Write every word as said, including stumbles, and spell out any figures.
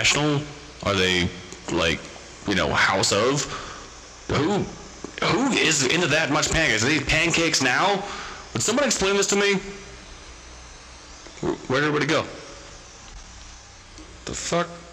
international? Are they, like, you know, house of? Who who is into that much pancakes? Are they pancakes now? Would someone explain this to me? Where did everybody go? The fuck?